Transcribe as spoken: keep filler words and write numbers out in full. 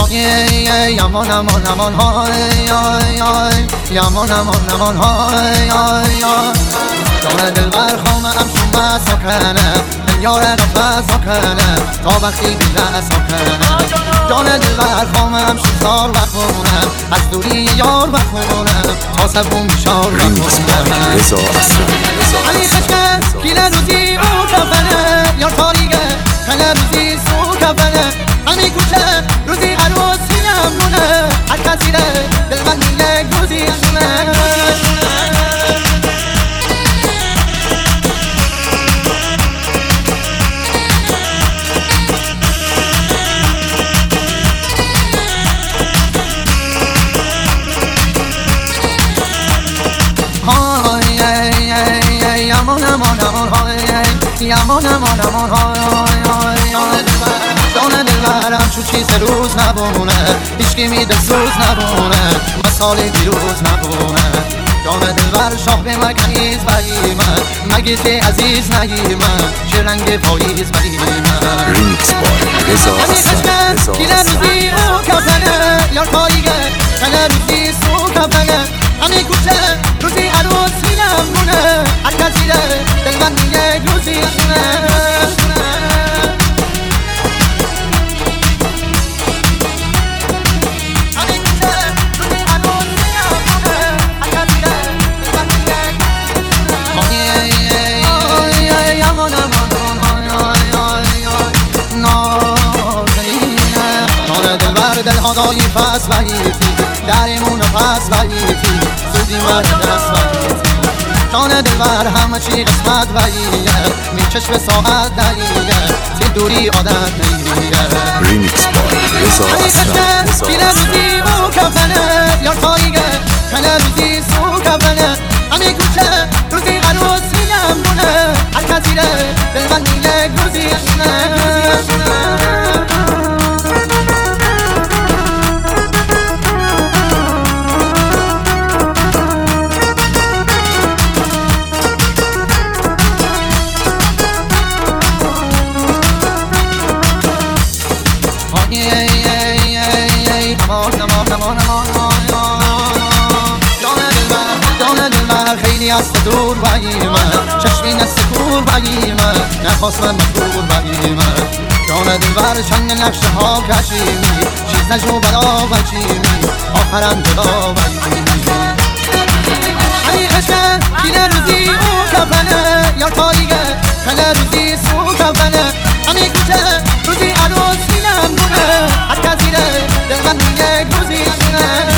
یامان امان امان های یامان امان امان های جان دلبر خامه امشون مساکنه یار نفس ساکنه تا وقتی بیله ساکنه جان دلبر خامه امشون سال بخونه از دوری یار بخونه تا سبون بیشار بخونه علی خشکه کیله روزی او کفنه یار تاریگه خله روزی سو کفنه همی کوچه روزی عروسی نمونه هر کسی ره دلبر یک روزی شونه یامان امان امان های یامان امان امان های جان دلبرم چو چیز روز نبونه هیچکی میده سوز نبونه مثال دیروز نبونه جان دلبر شاه به مکنیز بریمه مگیتی عزیز نگیمه چه رنگ پاییز بریمه ریمیکس بای رضا حسن کیله روزی او کفنه یار پاییگه کله روزی سو کفنه همی کوچه روزی عروسی نمونه هر کسی ره دلبر یک روزی شونه دلهادایی پس وحیدی دریمون پس وحیدی زودی من دست وحیدی جان دلبر همه چی قسمت وحیده میچش به ساعت دقیقه تی دوری عادت نیریه ریمیکس بای رضا حسن کیله روزی او کفنه یار تاییگه کله روزی سو کفنه همی کوچه روزی عروسی نمونه هر کسی ره دلبر یک روزی شونه خیلی از دور بگیمه چشمی نست کور بگیمه نخواست من مجبور بگیمه جان دلبر چند نقشه ها کشیمی چیز نجو بلا بچیمی آخرم جدا بگیمی علی خشکه کیله روزی او کفنه یار تاریگه کله روزی سو کفنه همی کوچه روزی عروسی نمونه هر کسی ره دلبر یک روزی شونه